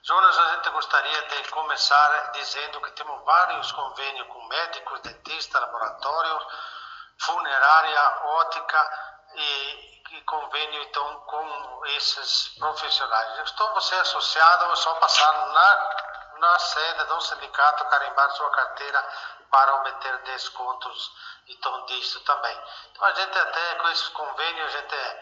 Jonas, a gente gostaria de começar dizendo que temos vários convênios com médicos, dentistas, laboratórios, funerária, ótica e convênio então com esses profissionais. Estou você associado ou só passar na sede do sindicato, carimbar sua carteira para obter descontos então disso também. Então a gente até com esses convênios a gente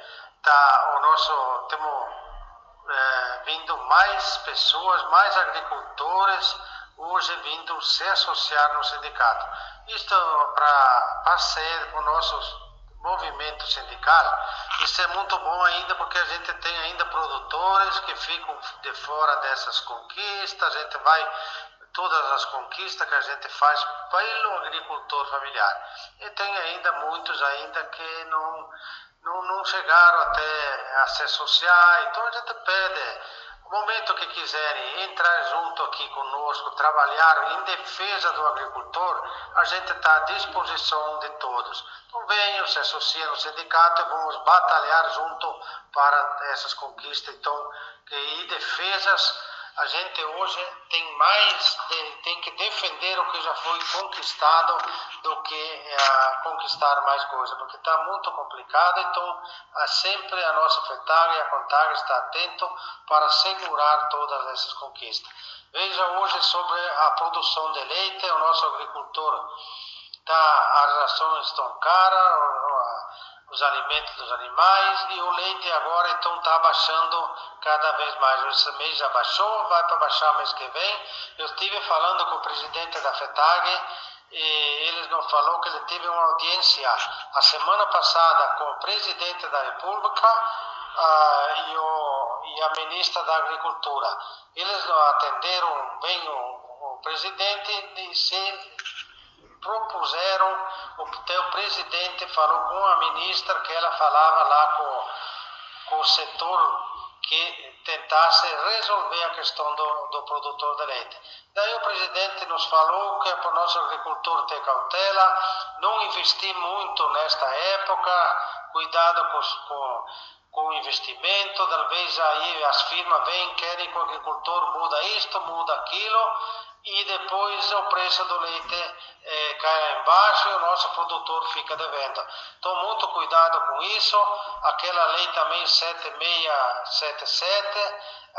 temos vindo mais pessoas, mais agricultores hoje vindo se associar no sindicato. Isto para ser o nosso movimento sindical, isso é muito bom ainda porque a gente tem ainda produtores que ficam de fora dessas conquistas, a gente vai todas as conquistas que a gente faz pelo agricultor familiar. E tem ainda muitos ainda que não chegaram até a se associar, então a gente pede, no momento que quiserem entrar junto aqui conosco, trabalhar em defesa do agricultor, a gente está à disposição de todos. Então venham, se associem no sindicato e vamos batalhar junto para essas conquistas então, e defesas. A gente hoje tem que defender o que já foi conquistado do que conquistar mais coisas, porque está muito complicado, então sempre a nossa FETAG e a CONTAG está atento para segurar todas essas conquistas. Veja hoje sobre a produção de leite, o nosso agricultor as rações estão caras, os alimentos dos animais e o leite agora então está baixando cada vez mais. Esse mês já baixou, vai para baixar mês que vem. Eu estive falando com o presidente da FETAG e ele nos falou que ele teve uma audiência a semana passada com o presidente da República e a ministra da Agricultura. Eles atenderam bem o presidente e se propuseram, o presidente falou com a ministra que ela falava lá com o setor que tentasse resolver a questão do produtor de leite. Daí o presidente nos falou que é para o nosso agricultor ter cautela, não investir muito nesta época, cuidado com o investimento, talvez aí as firmas vêm, querem que o agricultor muda isto, muda aquilo, e depois o preço do leite cai lá embaixo e o nosso produtor fica devendo. Então, muito cuidado com isso. Aquela lei também 7677,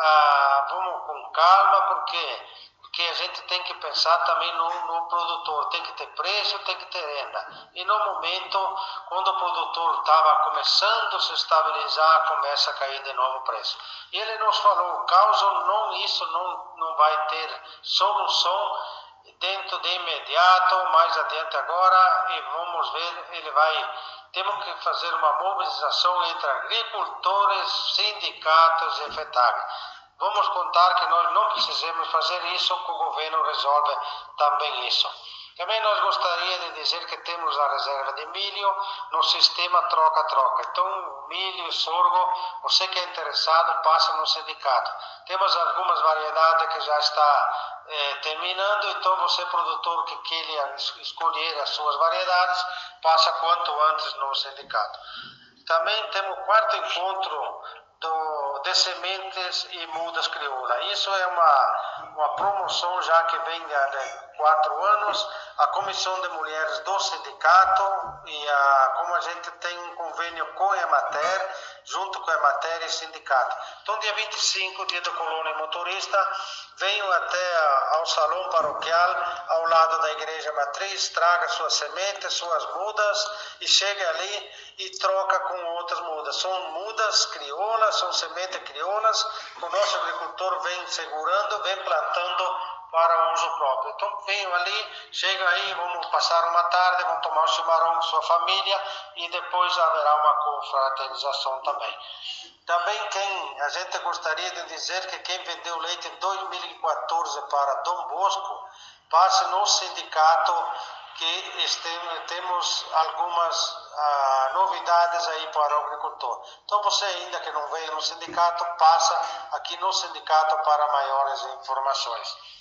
vamos com calma, porque a gente tem que pensar também no produtor, tem que ter preço, tem que ter renda. E no momento, quando o produtor estava começando a se estabilizar, começa a cair de novo o preço. E ele nos falou, caso isso não vai ter solução dentro de imediato, mais adiante agora, e vamos ver, temos que fazer uma mobilização entre agricultores, sindicatos e FETAG. Vamos contar que nós não precisamos fazer isso, que o governo resolve também isso. Também nós gostaríamos de dizer que temos a reserva de milho no sistema troca-troca. Então, milho e sorgo, você que é interessado, passa no sindicato. Temos algumas variedades que já está terminando, então você, produtor que queira escolher as suas variedades, passa quanto antes no sindicato. Também temos o quarto encontro de sementes e mudas crioula. Isso é uma promoção já que vem há 4 anos. A Comissão de Mulheres do Sindicato e como a gente tem um convênio com a Emater, junto com a Emater e Sindicato. Então, dia 25, dia da colônia motorista, venham até ao salão paroquial, ao lado da igreja matriz, traga suas sementes, suas mudas e chegue ali e troca com outras mudas. São mudas crioulas, são sementes crioulas, que o nosso agricultor vem segurando, vem plantando para uso próprio. Então venham ali, chega aí, vamos passar uma tarde, vamos tomar um chimarrão com sua família e depois haverá uma confraternização também. Também a gente gostaria de dizer que quem vendeu leite em 2014 para Dom Bosco, passe no sindicato que temos algumas novidades aí para o agricultor. Então você ainda que não veio no sindicato, passa aqui no sindicato para maiores informações.